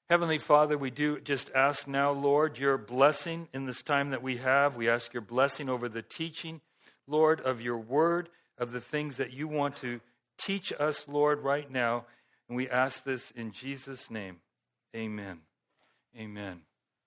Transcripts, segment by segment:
Heavenly Father, we do just ask now, Lord, your blessing in this time that we have. We ask your blessing over the teaching, Lord, of your word, of the things that you want to teach us, Lord, right now. And we ask this in Jesus' name. Amen. Amen.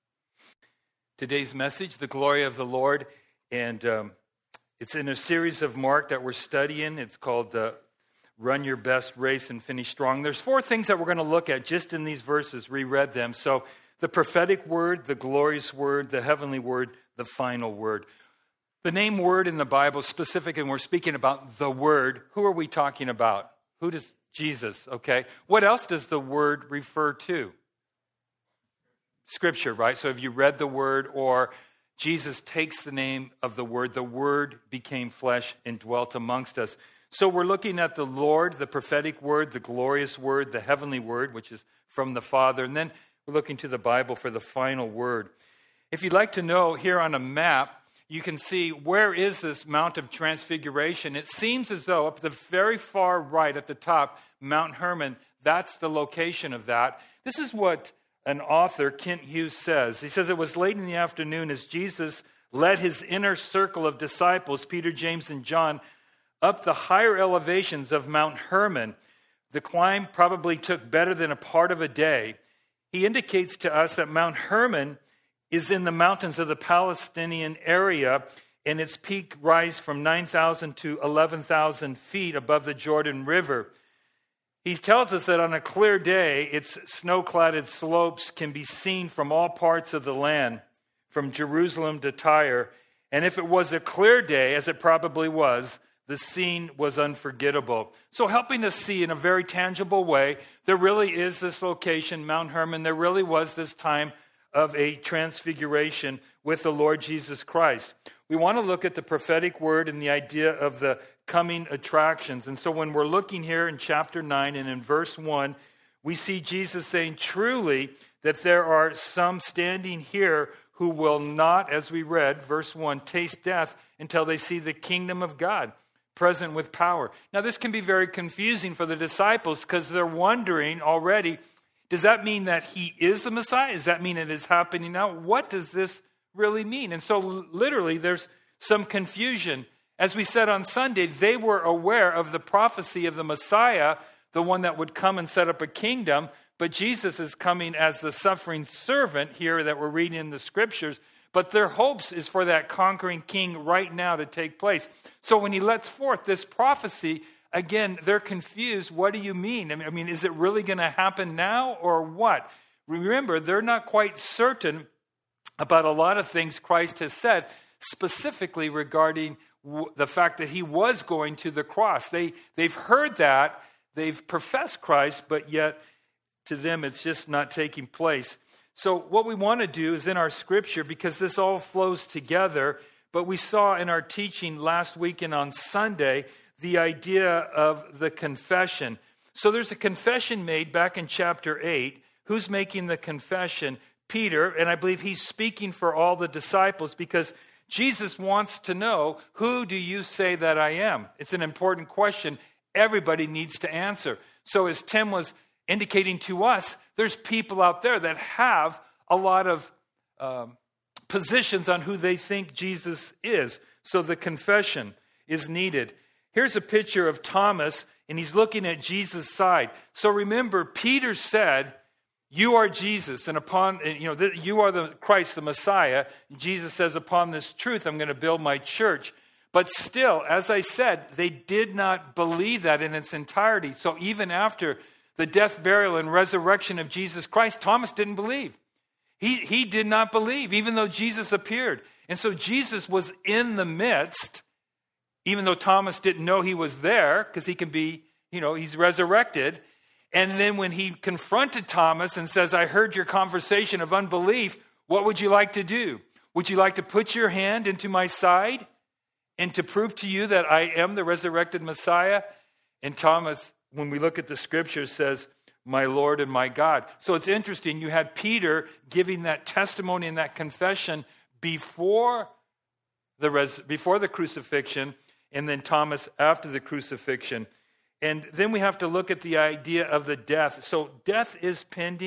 Today's message, the glory of the Lord, and it's in a series of Mark that we're studying. It's called Run Your Best Race and Finish Strong. There's 4 things that we're going to look at just in these verses. Reread them. So the prophetic word, the glorious word, the heavenly word, the final word. The name word in the Bible specific, and we're speaking about the word. Who are we talking about? Who does Jesus, okay? What else does the word refer to? Scripture, right? So have you read the word, or Jesus takes the name of the word became flesh and dwelt amongst us. So we're looking at the Lord, the prophetic word, the glorious word, the heavenly word, which is from the Father. And then we're looking to the Bible for the final word. If you'd like to know, here on a map, you can see where is this Mount of Transfiguration. It seems as though up the very far right at the top, Mount Hermon, that's the location of that. This is what an author, Kent Hughes, says. He says, it was late in the afternoon as Jesus led his inner circle of disciples, Peter, James, and John, up the higher elevations of Mount Hermon. The climb probably took better than a part of a day. He indicates to us that Mount Hermon is in the mountains of the Palestinian area, and its peak rise from 9,000 to 11,000 feet above the Jordan River. He tells us that on a clear day, its snow-cladded slopes can be seen from all parts of the land, from Jerusalem to Tyre. And if it was a clear day, as it probably was, the scene was unforgettable. So helping us see in a very tangible way, there really is this location, Mount Hermon. There really was this time of a transfiguration with the Lord Jesus Christ. We want to look at the prophetic word and the idea of the coming attractions. And so when we're looking here in chapter 9 and in verse 1, we see Jesus saying truly that there are some standing here who will not, as we read, verse 1, taste death until they see the kingdom of God present with power. Now, this can be very confusing for the disciples because they're wondering already, does that mean that he is the Messiah? Does that mean it is happening now? What does this really mean? And so literally there's some confusion. As we said on Sunday, they were aware of the prophecy of the Messiah, the one that would come and set up a kingdom, but Jesus is coming as the suffering servant here that we're reading in the scriptures. But their hopes is for that conquering king right now to take place. So when he lets forth this prophecy, again, they're confused. What do you mean? I mean, is it really going to happen now or what? Remember, they're not quite certain about a lot of things Christ has said, specifically regarding the fact that he was going to the cross. They've heard that, they've professed Christ, but yet to them it's just not taking place. So what we want to do is in our scripture, because this all flows together, but we saw in our teaching last week and on Sunday, the idea of the confession. So there's a confession made back in chapter 8. Who's making the confession? Peter, and I believe he's speaking for all the disciples because Jesus wants to know, who do you say that I am? It's an important question everybody needs to answer. So as Tim was indicating to us, there's people out there that have a lot of positions on who they think Jesus is. So the confession is needed. Here's a picture of Thomas, and he's looking at Jesus' side. So remember, Peter said, you are Jesus, and you are the Christ, the Messiah. Jesus says, upon this truth, I'm going to build my church. But still, as I said, they did not believe that in its entirety. So even after the death, burial, and resurrection of Jesus Christ, Thomas didn't believe. He did not believe, even though Jesus appeared. And so Jesus was in the midst, even though Thomas didn't know he was there, because he can be, he's resurrected. And then when he confronted Thomas and says, I heard your conversation of unbelief, what would you like to do? Would you like to put your hand into my side and to prove to you that I am the resurrected Messiah? And Thomas, when we look at the scriptures, says, my Lord and my God. So it's interesting. You had Peter giving that testimony and that confession before the crucifixion, and then Thomas after the crucifixion. And then we have to look at the idea of the death. So death is pending.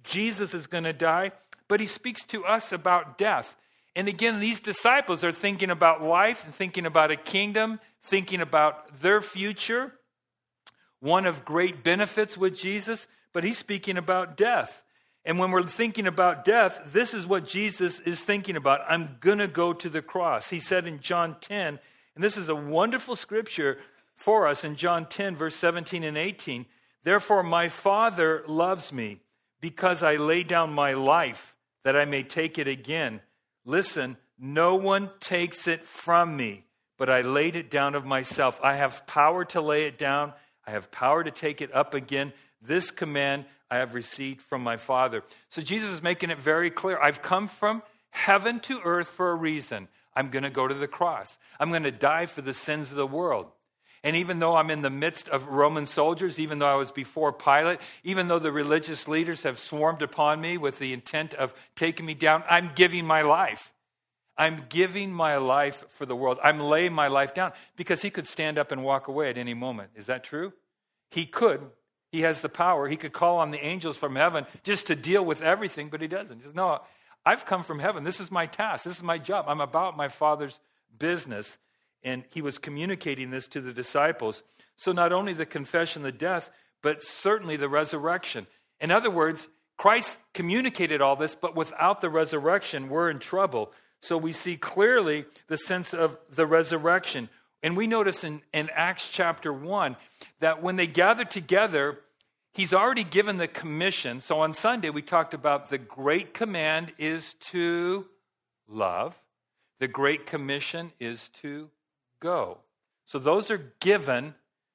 Jesus is going to die, but he speaks to us about death. And again, these disciples are thinking about life and thinking about a kingdom, thinking about their future, one of great benefits with Jesus, but he's speaking about death. And when we're thinking about death, this is what Jesus is thinking about. I'm going to go to the cross. He said in John 10, and this is a wonderful scripture for us in John 10, verse 17 and 18. Therefore, my Father loves me because I lay down my life that I may take it again. Listen, no one takes it from me, but I laid it down of myself. I have power to lay it down. I have power to take it up again. This command I have received from my Father. So Jesus is making it very clear. I've come from heaven to earth for a reason. I'm going to go to the cross. I'm going to die for the sins of the world. And even though I'm in the midst of Roman soldiers, even though I was before Pilate, even though the religious leaders have swarmed upon me with the intent of taking me down, I'm giving my life. I'm giving my life for the world. I'm laying my life down because he could stand up and walk away at any moment. Is that true? He could. He has the power. He could call on the angels from heaven just to deal with everything, but he doesn't. He says, no, I've come from heaven. This is my task. This is my job. I'm about my Father's business. And he was communicating this to the disciples. So not only the confession of the death, but certainly the resurrection. In other words, Christ communicated all this, but without the resurrection, we're in trouble. So we see clearly the sense of the resurrection. And we notice in Acts chapter 1 that when they gathered together, he's already given the commission. So on Sunday, we talked about the great command is to love. The great commission is to go. So those are given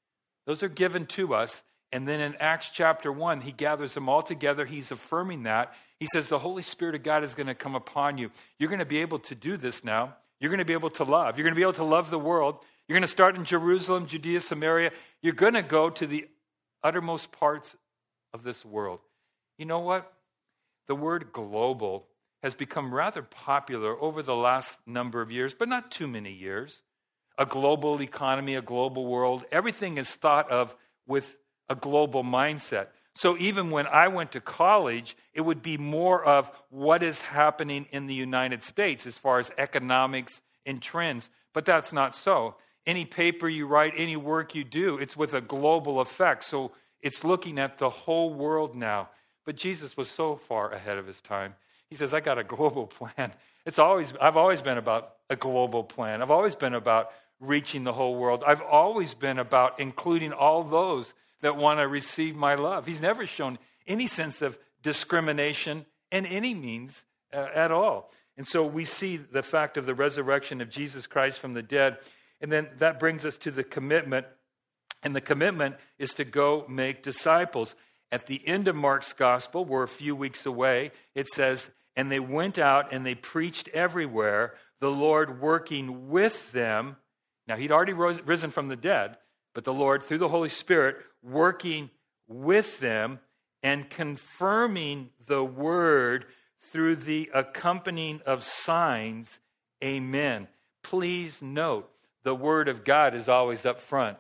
to us. And then in Acts chapter 1, he gathers them all together. He's affirming that. He says the Holy Spirit of God is going to come upon you. You're going to be able to do this now. You're going to be able to love. You're going to be able to love the world. You're going to start in Jerusalem, Judea, Samaria. You're going to go to the uttermost parts of this world. You know what? The word global has become rather popular over the last number of years, but not too many years. A global economy, a global world. Everything is thought of with a global mindset. So even when I went to college, it would be more of what is happening in the United States as far as economics and trends. But that's not so. Any paper you write, any work you do, it's with a global effect. So it's looking at the whole world now. But Jesus was so far ahead of his time. He says, I got a global plan. I've always been about a global plan. I've always been about reaching the whole world. I've always been about including all those that want to receive my love. He's never shown any sense of discrimination in any means at all. And so we see the fact of the resurrection of Jesus Christ from the dead. And then that brings us to the commitment. And the commitment is to go make disciples. At the end of Mark's gospel, we're a few weeks away, it says, and they went out and they preached everywhere, the Lord working with them. Now, he'd already risen from the dead, but the Lord, through the Holy Spirit, working with them and confirming the word through the accompanying of signs. Amen. Please note, the word of God is always up front.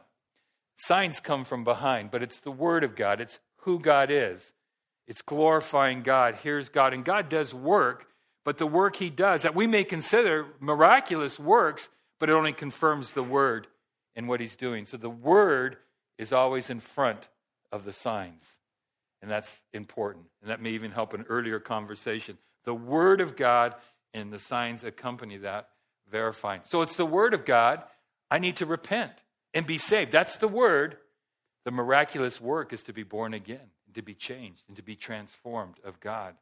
Signs come from behind, but it's the word of God. It's who God is. It's glorifying God. Here's God. And God does work, but the work he does that we may consider miraculous works, but it only confirms the word and what he's doing. So the word is always in front of the signs. And that's important. And that may even help an earlier conversation. The word of God and the signs accompany that, verifying. So it's the word of God. I need to repent and be saved. That's the word. The miraculous work is to be born again, to be changed, and to be transformed of God.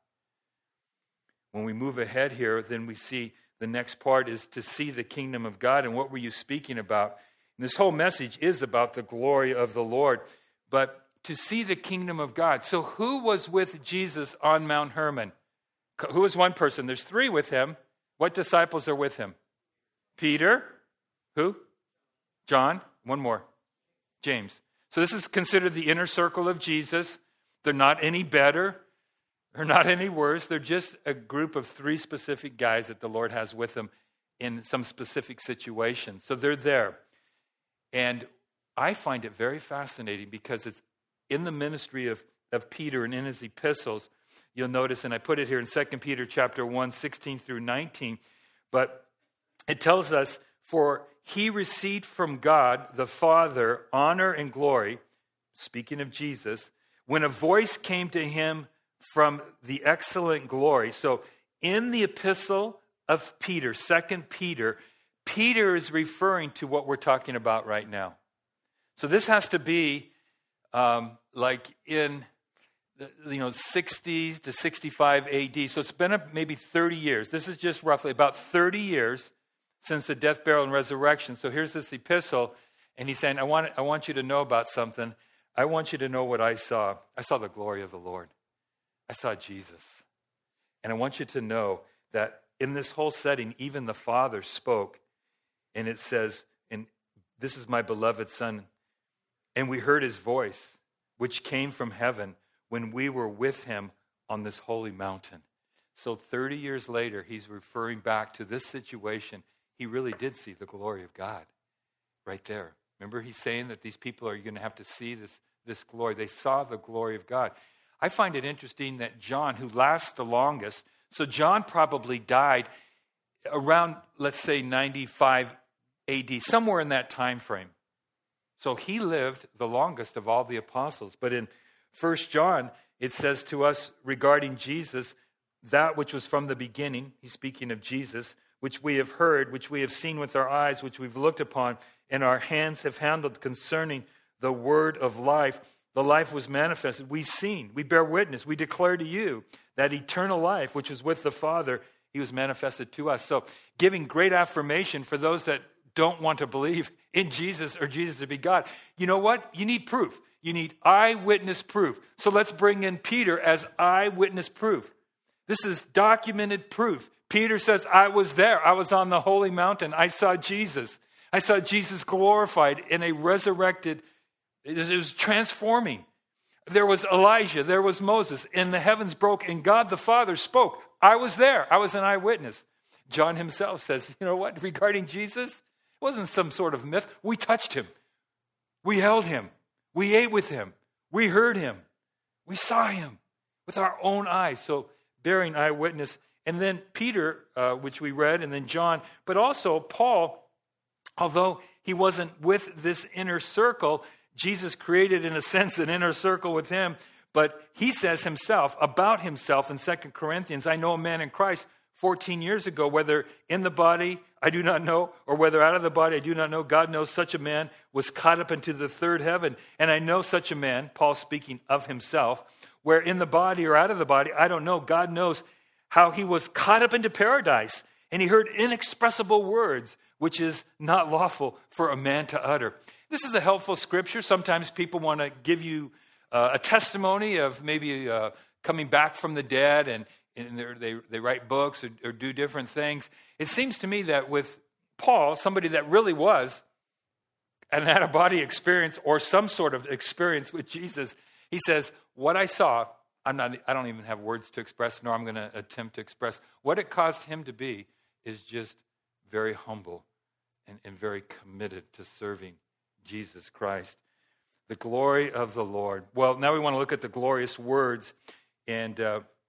When we move ahead here, then we see the next part is to see the kingdom of God. And what were you speaking about? And this whole message is about the glory of the Lord. But to see the kingdom of God. So who was with Jesus on Mount Hermon? Who was one person? There's three with him. What disciples are with him? Peter. Who? John. One more. James. So this is considered the inner circle of Jesus. They're not any better. They're not any worse. They're just a group of three specific guys that the Lord has with them in some specific situations. So they're there. And I find it very fascinating because it's in the ministry of Peter and in his epistles you'll notice, and I put it here in 2 Peter chapter 1, 16 through 19, but it tells us, for he received from God the Father honor and glory, speaking of Jesus, when a voice came to him from the excellent glory. So in the epistle of Peter, 2 Peter, Peter is referring to what we're talking about right now. So this has to be like in 60 to 65 AD. So it's been maybe 30 years. This is just roughly about 30 years since the death, burial, and resurrection. So here's this epistle, and he's saying, I want you to know about something. I want you to know what I saw. I saw the glory of the Lord. I saw Jesus. And I want you to know that in this whole setting, even the Father spoke, and it says, and this is my beloved Son, and we heard his voice, which came from heaven when we were with him on this holy mountain. So 30 years later, he's referring back to this situation. He really did see the glory of God right there. Remember, he's saying that these people are going to have to see this glory. They saw the glory of God. I find it interesting that John, who lasts the longest, so John probably died around, let's say, 95 AD, somewhere in that time frame. So he lived the longest of all the apostles. But in 1 John, it says to us regarding Jesus, that which was from the beginning, he's speaking of Jesus, which we have heard, which we have seen with our eyes, which we've looked upon, and our hands have handled concerning the word of life. The life was manifested. We've seen, we bear witness, we declare to you that eternal life, which is with the Father, he was manifested to us. So giving great affirmation for those that don't want to believe in Jesus or Jesus to be God. You know what? You need proof. You need eyewitness proof. So let's bring in Peter as eyewitness proof. This is documented proof. Peter says, I was there. I was on the holy mountain. I saw Jesus. I saw Jesus glorified in a resurrected. It was transforming. There was Elijah. There was Moses. And the heavens broke and God the Father spoke. I was there. I was an eyewitness. John himself says, you know what? Regarding Jesus, it wasn't some sort of myth. We touched him. We held him. We ate with him. We heard him. We saw him with our own eyes. So bearing eyewitness. And then Peter, which we read, and then John, but also Paul, although he wasn't with this inner circle, Jesus created, in a sense, an inner circle with him. But he says himself, about himself in 2 Corinthians, I know a man in Christ 14 years ago, whether in the body, I do not know, or whether out of the body, I do not know. God knows such a man was caught up into the third heaven. And I know such a man, Paul speaking of himself, where in the body or out of the body, I don't know. God knows how he was caught up into paradise. And he heard inexpressible words, which is not lawful for a man to utter. This is a helpful scripture. Sometimes people want to give you a testimony of maybe coming back from the dead, and they write books or do different things. It seems to me that with Paul, somebody that really was and had a body experience or some sort of experience with Jesus, he says, what I saw, I don't even have words to express, nor I'm going to attempt to express. What it caused him to be is just very humble and very committed to serving Jesus Christ. The glory of the Lord. Well, now we want to look at the glorious words. And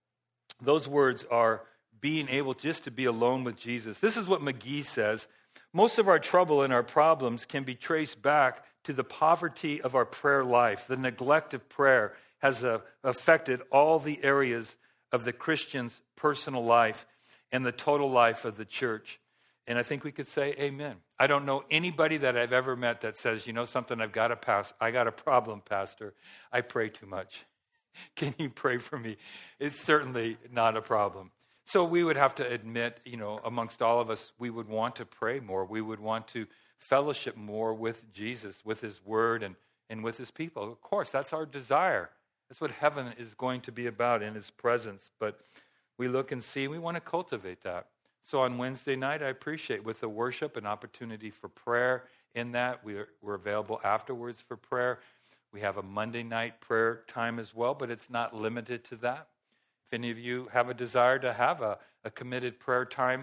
those words are being able just to be alone with Jesus. This is what McGee says. Most of our trouble and our problems can be traced back to the poverty of our prayer life. The neglect of prayer has affected all the areas of the Christian's personal life and the total life of the church. And I think we could say amen. I don't know anybody that I've ever met that says, you know something, I got a problem, Pastor. I pray too much. Can you pray for me? It's certainly not a problem. So we would have to admit, amongst all of us, we would want to pray more. We would want to fellowship more with Jesus, with his word, and with his people. Of course, that's our desire. That's what heaven is going to be about, in his presence. But we look and see, we want to cultivate that. So on Wednesday night, I appreciate with the worship an opportunity for prayer in that. We're available afterwards for prayer. We have a Monday night prayer time as well, but it's not limited to that. If any of you have a desire to have a committed prayer time,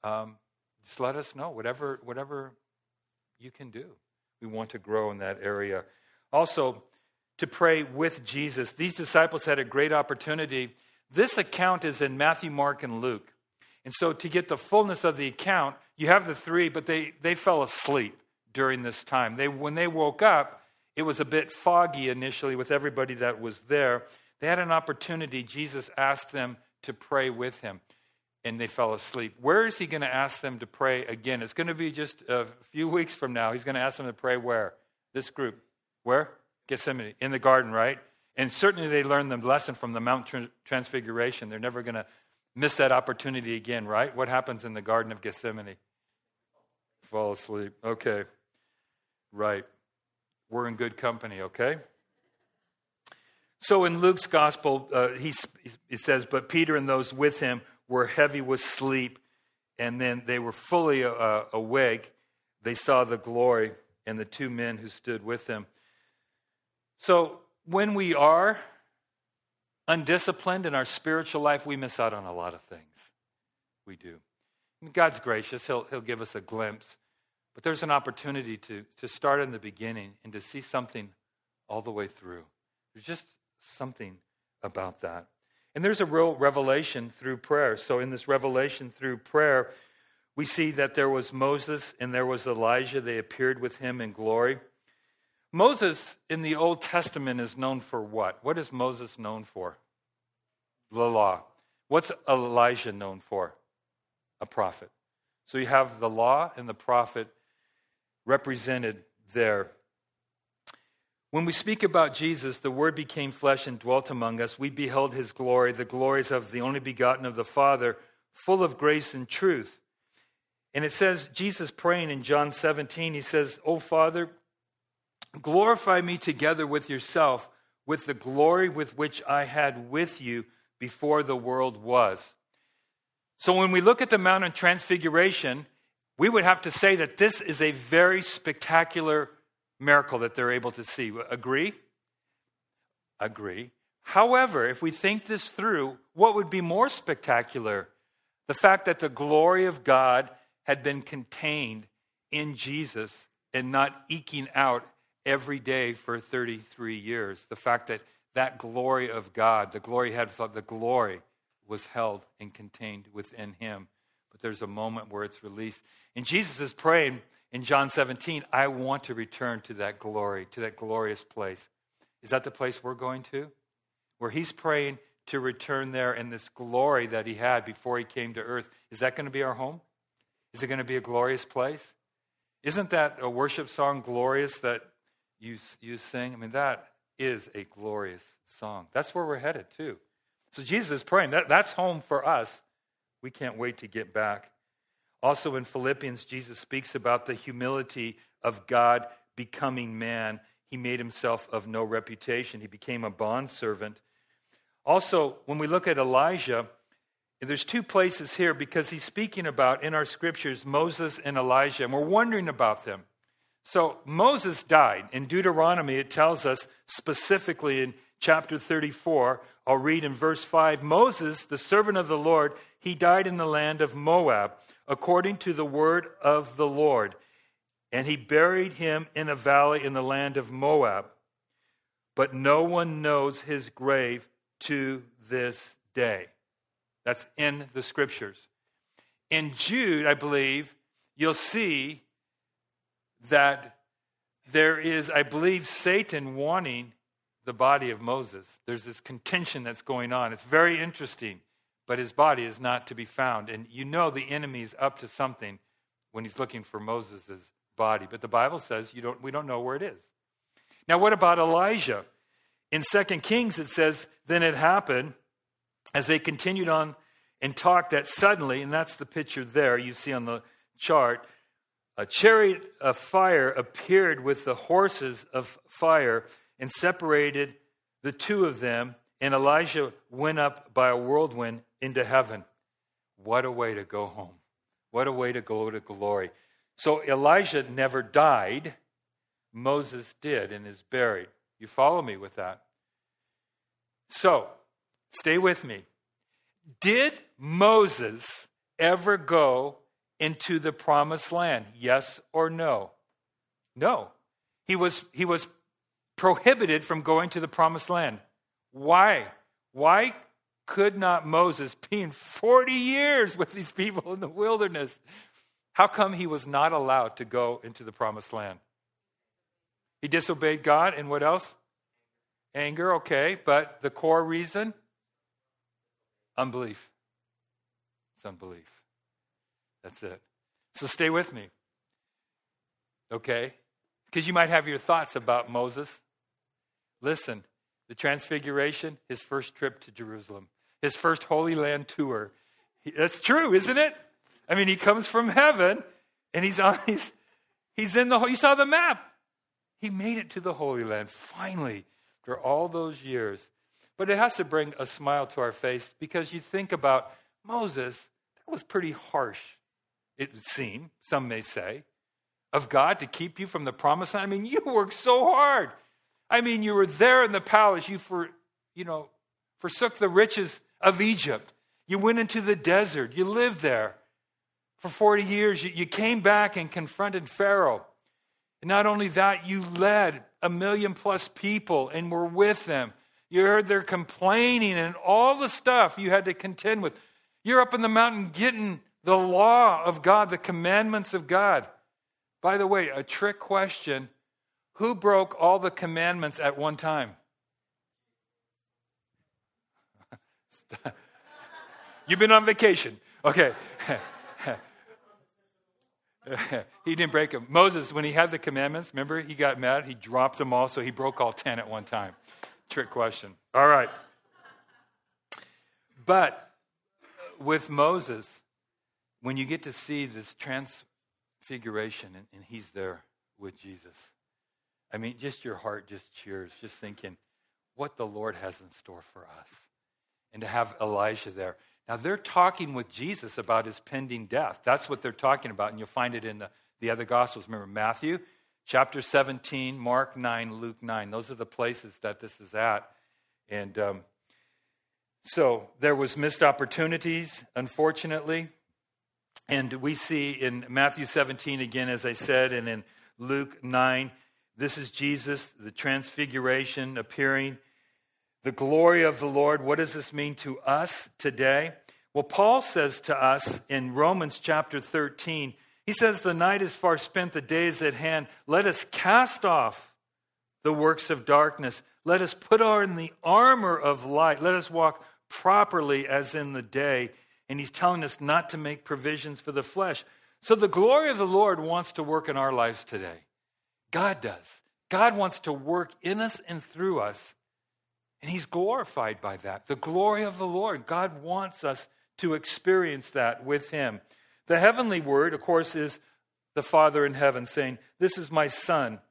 just let us know, whatever you can do. We want to grow in that area. Also, to pray with Jesus. These disciples had a great opportunity. This account is in Matthew, Mark, and Luke. And so to get the fullness of the account, you have the three, but they fell asleep during this time. When they woke up, it was a bit foggy initially with everybody that was there. They had an opportunity. Jesus asked them to pray with him, and they fell asleep. Where is he going to ask them to pray again? It's going to be just a few weeks from now. He's going to ask them to pray where? This group. Where? Gethsemane. In the garden, right? And certainly they learned the lesson from the Mount Transfiguration. They're never going to miss that opportunity again, right? What happens in the Garden of Gethsemane? Fall asleep. Okay. Right. We're in good company, okay? So in Luke's gospel, he says, but Peter and those with him were heavy with sleep, and then they were fully awake. They saw the glory and the two men who stood with them. So when we are undisciplined in our spiritual life, we miss out on a lot of things. We do. And God's gracious. He'll give us a glimpse. But there's an opportunity to start in the beginning and to see something all the way through. There's just something about that. And there's a real revelation through prayer. So in this revelation through prayer, we see that there was Moses and there was Elijah. They appeared with him in glory. Moses in the Old Testament is known for what? What is Moses known for? The law. What's Elijah known for? A prophet. So you have the law and the prophet represented there. When we speak about Jesus, the Word became flesh and dwelt among us. We beheld his glory, the glories of the only begotten of the Father, full of grace and truth. And it says, Jesus praying in John 17, he says, "O Father, glorify me together with yourself, with the glory with which I had with you before the world was." So when we look at the Mount of Transfiguration, we would have to say that this is a very spectacular miracle that they're able to see. Agree? Agree. However, if we think this through, what would be more spectacular? The fact that the glory of God had been contained in Jesus and not eking out every day for 33 years. The fact that that glory of God, the glory was held and contained within him. But there's a moment where it's released. And Jesus is praying in John 17, I want to return to that glory, to that glorious place. Is that the place we're going to? Where he's praying to return there in this glory that he had before he came to earth. Is that going to be our home? Is it going to be a glorious place? Isn't that a worship song, Glorious, that you sing? I mean, that is a glorious song. That's where we're headed to. So Jesus is praying. That's home for us. We can't wait to get back. Also in Philippians, Jesus speaks about the humility of God becoming man. He made himself of no reputation. He became a bondservant. Also, when we look at Elijah, there's two places here because he's speaking about, in our scriptures, Moses and Elijah, and we're wondering about them. So Moses died. In Deuteronomy, it tells us specifically in chapter 34, I'll read in verse 5, Moses, the servant of the Lord, he died in the land of Moab, according to the word of the Lord. And he buried him in a valley in the land of Moab. But no one knows his grave to this day. That's in the scriptures. In Jude, I believe, you'll see that there is, I believe, Satan wanting the body of Moses. There's this contention that's going on. It's very interesting, but his body is not to be found. And you know the enemy is up to something when he's looking for Moses' body. But the Bible says we don't know where it is. Now, what about Elijah? In 2 Kings, it says, then it happened, as they continued on and talked, that suddenly, and that's the picture there you see on the chart, a chariot of fire appeared with the horses of fire and separated the two of them, and Elijah went up by a whirlwind into heaven. What a way to go home. What a way to go to glory. So Elijah never died. Moses did and is buried. You follow me with that? So, stay with me. Did Moses ever go into the promised land? Yes or no? No. He was prohibited from going to the promised land. Why? Why could not Moses, being 40 years with these people in the wilderness, how come he was not allowed to go into the promised land? He disobeyed God, and what else? Anger, okay, but the core reason? Unbelief. It's unbelief. That's it. So stay with me, okay? Because you might have your thoughts about Moses. Listen, the Transfiguration, his first trip to Jerusalem, his first Holy Land tour. That's true, isn't it? I mean, he comes from heaven, and he's in the, you saw the map. He made it to the Holy Land, finally, after all those years. But it has to bring a smile to our face, because you think about Moses, that was pretty harsh, it would seem, some may say, of God to keep you from the promised land. I mean, you worked so hard. I mean, you were there in the palace. You forsook the riches of Egypt. You went into the desert. You lived there for 40 years. You came back and confronted Pharaoh. And not only that, you led 1 million plus people and were with them. You heard their complaining and all the stuff you had to contend with. You're up in the mountain getting the law of God, the commandments of God. By the way, a trick question. Who broke all the commandments at one time? You've been on vacation. Okay. He didn't break them. Moses, when he had the commandments, remember, he got mad. He dropped them all, so he broke all 10 at one time. Trick question. All right. But with Moses, when you get to see this transfiguration and he's there with Jesus, I mean, just your heart just cheers, just thinking what the Lord has in store for us. And to have Elijah there. Now, they're talking with Jesus about his pending death. That's what they're talking about, and you'll find it in the other Gospels. Remember, Matthew, chapter 17, Mark 9, Luke 9. Those are the places that this is at. And so there was missed opportunities, unfortunately. And we see in Matthew 17 again, as I said, and in Luke 9, this is Jesus, the transfiguration appearing. The glory of the Lord, what does this mean to us today? Well, Paul says to us in Romans chapter 13, he says, the night is far spent, the day is at hand. Let us cast off the works of darkness. Let us put on the armor of light. Let us walk properly as in the day. And he's telling us not to make provisions for the flesh. So the glory of the Lord wants to work in our lives today. God does. God wants to work in us and through us. And he's glorified by that. The glory of the Lord. God wants us to experience that with him. The heavenly word, of course, is the Father in heaven saying, this is my Son.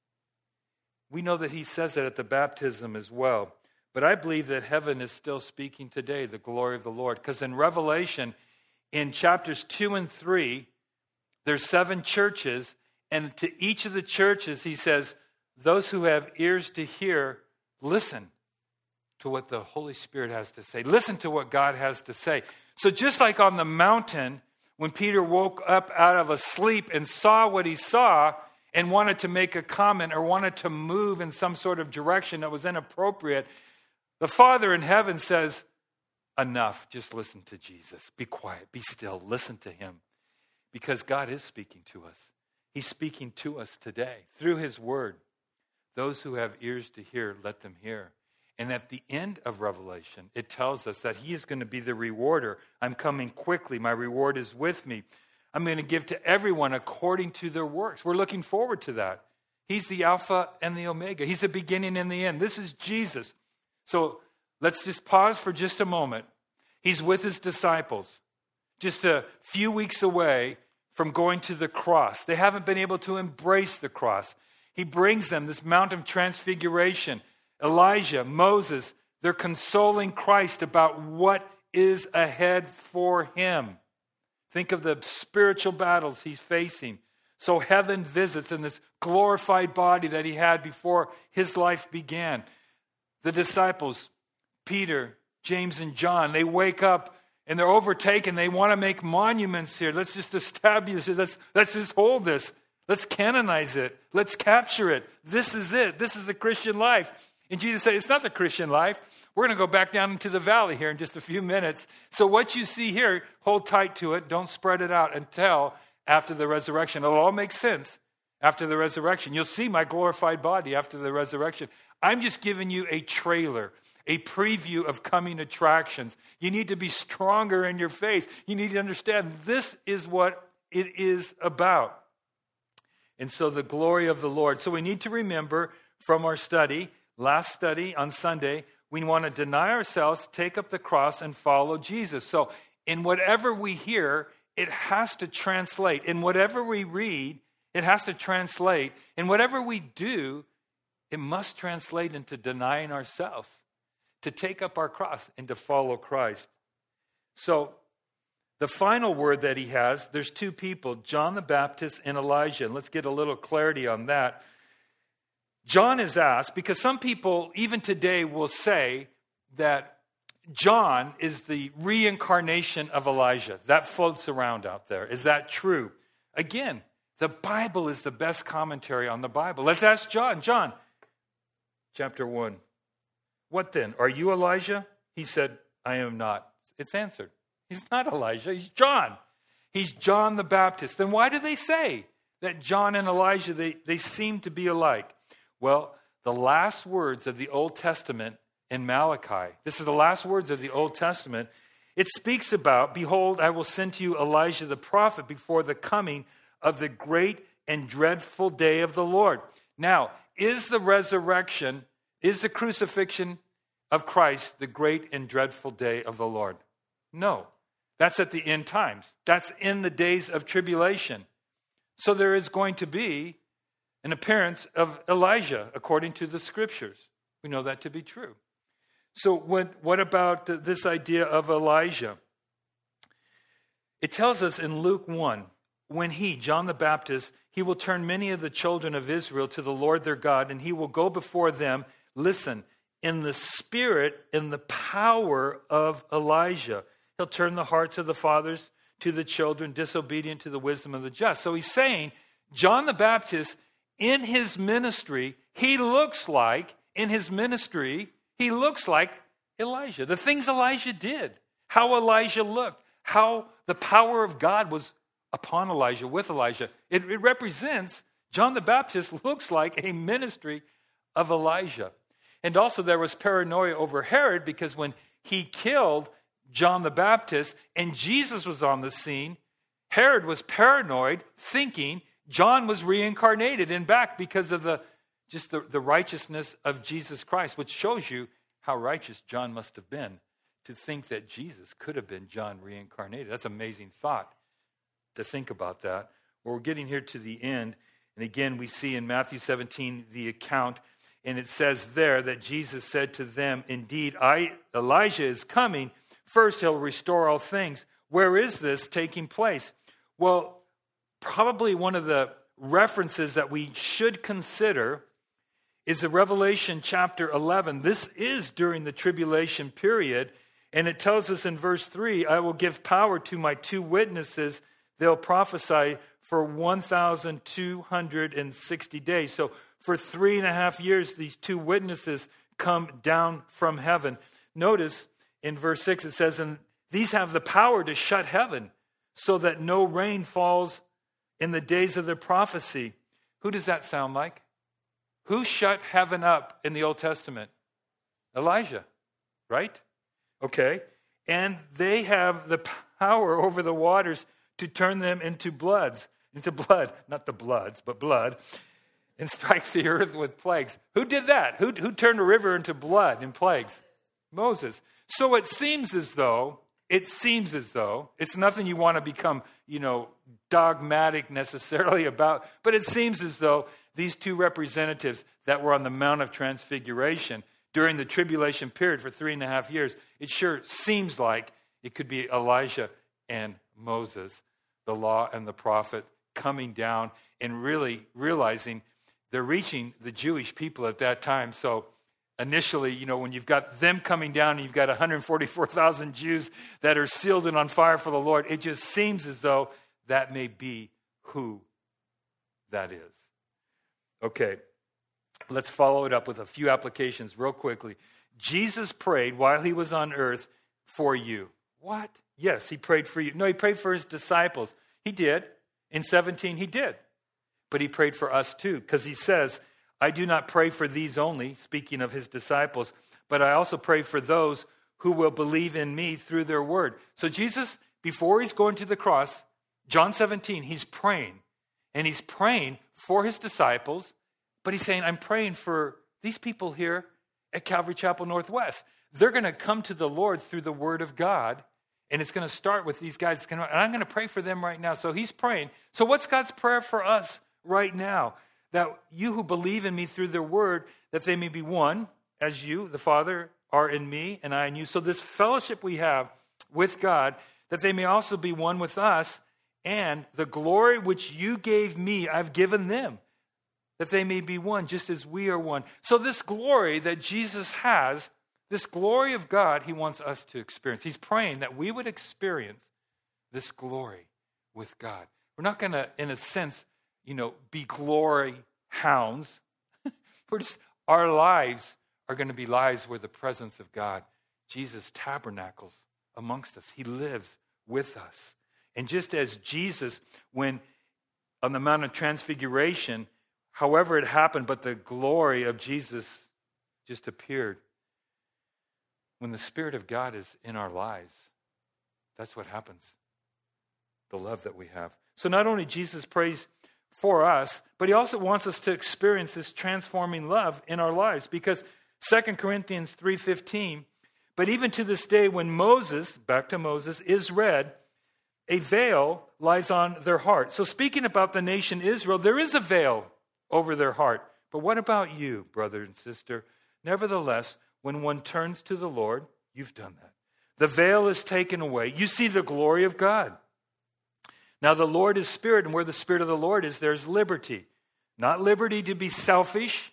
We know that he says that at the baptism as well. But I believe that heaven is still speaking today, the glory of the Lord. Because in Revelation, in chapters 2 and 3, there's 7 churches. And to each of the churches, he says, those who have ears to hear, listen to what the Holy Spirit has to say. Listen to what God has to say. So just like on the mountain, when Peter woke up out of a sleep and saw what he saw and wanted to make a comment or wanted to move in some sort of direction that was inappropriate, the Father in heaven says, enough, just listen to Jesus. Be quiet, be still, listen to him. Because God is speaking to us. He's speaking to us today through his word. Those who have ears to hear, let them hear. And at the end of Revelation, it tells us that he is going to be the rewarder. I'm coming quickly. My reward is with me. I'm going to give to everyone according to their works. We're looking forward to that. He's the Alpha and the Omega. He's the beginning and the end. This is Jesus. So let's just pause for just a moment. He's with his disciples, just a few weeks away from going to the cross. They haven't been able to embrace the cross. He brings them this Mount of Transfiguration. Elijah, Moses, they're consoling Christ about what is ahead for him. Think of the spiritual battles he's facing. So heaven visits in this glorified body that he had before his life began. The disciples, Peter, James, and John, they wake up and they're overtaken. They want to make monuments here. Let's just establish it. Let's just hold this. Let's canonize it. Let's capture it. This is it. This is the Christian life. And Jesus said, it's not the Christian life. We're going to go back down into the valley here in just a few minutes. So what you see here, hold tight to it. Don't spread it out until after the resurrection. It'll all make sense after the resurrection. You'll see my glorified body after the resurrection. I'm just giving you a trailer, a preview of coming attractions. You need to be stronger in your faith. You need to understand this is what it is about. And so the glory of the Lord. So we need to remember from our study, last study on Sunday, we want to deny ourselves, take up the cross, and follow Jesus. So in whatever we hear, it has to translate. In whatever we read, it has to translate. In whatever we do, it must translate into denying ourselves, to take up our cross and to follow Christ. So the final word that he has, there's two people, John the Baptist and Elijah. And let's get a little clarity on that. John is asked, because some people, even today, will say that John is the reincarnation of Elijah. That floats around out there. Is that true? Again, the Bible is the best commentary on the Bible. Let's ask John. John, chapter 1. What then? Are you Elijah? He said, I am not. It's answered. He's not Elijah. He's John. He's John the Baptist. Then why do they say that John and Elijah, they seem to be alike? Well, the last words of the Old Testament in Malachi, this is the last words of the Old Testament. It speaks about, behold, I will send to you Elijah the prophet before the coming of the great and dreadful day of the Lord. Now, is the resurrection, is the crucifixion of Christ the great and dreadful day of the Lord? No. That's at the end times. That's in the days of tribulation. So there is going to be an appearance of Elijah according to the scriptures. We know that to be true. So what about this idea of Elijah? It tells us in Luke 1, when he, John the Baptist, he will turn many of the children of Israel to the Lord their God, and he will go before them, listen, in the spirit, in the power of Elijah. He'll turn the hearts of the fathers to the children, disobedient to the wisdom of the just. So he's saying, John the Baptist, in his ministry, he looks like Elijah. The things Elijah did, how Elijah looked, how the power of God was upon Elijah, with Elijah. It represents, John the Baptist looks like a ministry of Elijah. And also there was paranoia over Herod, because when he killed John the Baptist and Jesus was on the scene, Herod was paranoid, thinking John was reincarnated and back because of the righteousness of Jesus Christ, which shows you how righteous John must have been to think that Jesus could have been John reincarnated. That's an amazing thought to think about that. Well, we're getting here to the end. And again, we see in Matthew 17 the account, and it says there that Jesus said to them, indeed, Elijah is coming. First, he'll restore all things. Where is this taking place? Well, probably one of the references that we should consider is the Revelation chapter 11. This is during the tribulation period, and it tells us in verse 3, I will give power to my two witnesses. They'll prophesy for 1,260 days. So for 3.5 years, these two witnesses come down from heaven. Notice in verse 6, it says, and these have the power to shut heaven so that no rain falls in the days of their prophecy. Who does that sound like? Who shut heaven up in the Old Testament? Elijah, right? Okay. And they have the power over the waters to turn them into blood, not the bloods, but blood, and strike the earth with plagues. Who did that? Who turned a river into blood in plagues? Moses. So it seems as though it's nothing you want to become, dogmatic necessarily about, but it seems as though these two representatives that were on the Mount of Transfiguration during the tribulation period for 3.5 years, it sure seems like it could be Elijah and Moses, the law and the prophet, coming down and really realizing they're reaching the Jewish people at that time. So initially, when you've got them coming down and you've got 144,000 Jews that are sealed and on fire for the Lord, it just seems as though that may be who that is. Okay, Let's follow it up with a few applications real quickly. Jesus prayed while he was on earth for you. What? Yes, he prayed for you. No, he prayed for his disciples. He did. In 17, he did. But he prayed for us too, because he says, I do not pray for these only, speaking of his disciples, but I also pray for those who will believe in me through their word. So Jesus, before he's going to the cross, John 17, he's praying. And he's praying for his disciples, but he's saying, I'm praying for these people here at Calvary Chapel Northwest. They're going to come to the Lord through the word of God, and it's going to start with these guys. And I'm going to pray for them right now. So he's praying. So what's God's prayer for us right now? That you who believe in me through their word, that they may be one, as you, the Father, are in me, and I in you. So this fellowship we have with God, that they may also be one with us, and the glory which you gave me, I've given them, that they may be one, just as we are one. So this glory that Jesus has, this glory of God, he wants us to experience. He's praying that we would experience this glory with God. We're not going to, in a sense, be glory hounds. Our lives are going to be lives where the presence of God, Jesus, tabernacles amongst us. He lives with us. And just as Jesus, when on the Mount of Transfiguration, however it happened, but the glory of Jesus just appeared. When the Spirit of God is in our lives, that's what happens. The love that we have. So not only Jesus prays for us, but he also wants us to experience this transforming love in our lives. Because 2 Corinthians 3:15, but even to this day when Moses, back to Moses, is read, a veil lies on their heart. So speaking about the nation Israel, there is a veil over their heart. But what about you, brother and sister? Nevertheless, when one turns to the Lord, you've done that. The veil is taken away. You see the glory of God. Now the Lord is Spirit, and where the Spirit of the Lord is, there's liberty. Not liberty to be selfish,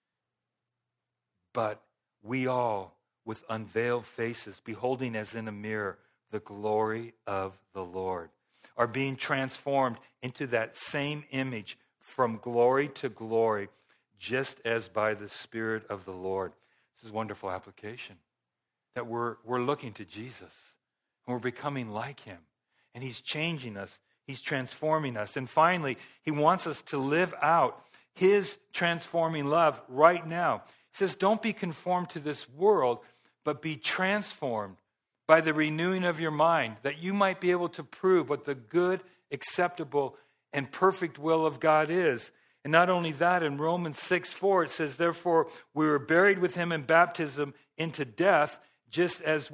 but we all, with unveiled faces, beholding as in a mirror the glory of the Lord, are being transformed into that same image from glory to glory, just as by the Spirit of the Lord. This is a wonderful application, that we're looking to Jesus, and we're becoming like him, and he's changing us. He's transforming us. And finally, he wants us to live out his transforming love right now. He says, don't be conformed to this world, but be transformed by the renewing of your mind, that you might be able to prove what the good, acceptable, and perfect will of God is. And not only that, in Romans 6:4, it says, therefore, we were buried with him in baptism into death, just as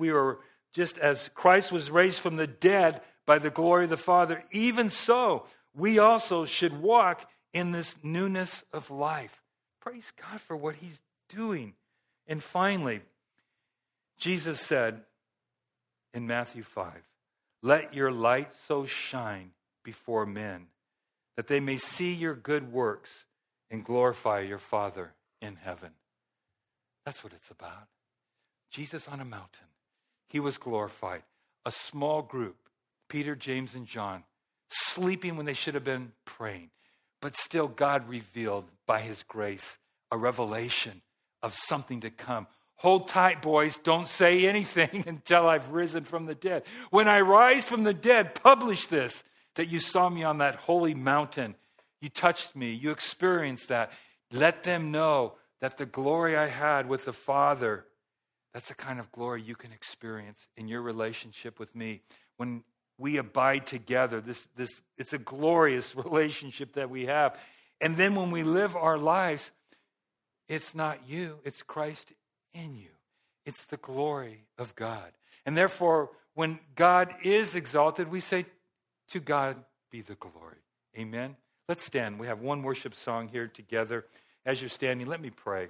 Christ was raised from the dead by the glory of the Father, even so, we also should walk in this newness of life. Praise God for what he's doing. And finally, Jesus said in Matthew 5, let your light so shine before men that they may see your good works and glorify your Father in heaven. That's what it's about. Jesus on a mountain. He was glorified. A small group, Peter, James, and John, sleeping when they should have been praying. But still God revealed by his grace a revelation of something to come. Hold tight, boys. Don't say anything until I've risen from the dead. When I rise from the dead, publish this, that you saw me on that holy mountain. You touched me. You experienced that. Let them know that the glory I had with the Father, that's the kind of glory you can experience in your relationship with me. When we abide together, it's a glorious relationship that we have. And then when we live our lives, it's not you, it's Christ in you. It's the glory of God. And therefore, when God is exalted, we say, to God be the glory. Amen? Let's stand. We have one worship song here together. As you're standing, let me pray.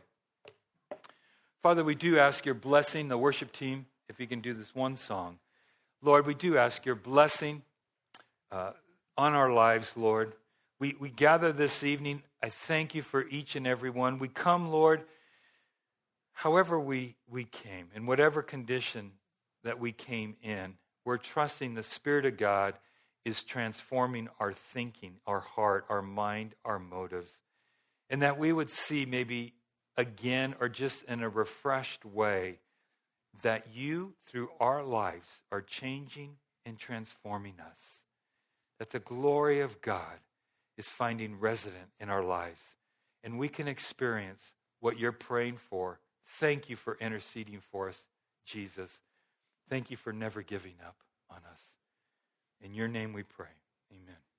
Father, we do ask your blessing, the worship team, if you can do this one song. Lord, we do ask your blessing on our lives, Lord. We gather this evening. I thank you for each and every one. We come, Lord, however we came, in whatever condition that we came in. We're trusting the Spirit of God is transforming our thinking, our heart, our mind, our motives. And that we would see maybe again or just in a refreshed way that you, through our lives, are changing and transforming us. That the glory of God is finding resident in our lives. And we can experience what you're praying for. Thank you for interceding for us, Jesus. Thank you for never giving up on us. In your name we pray. Amen.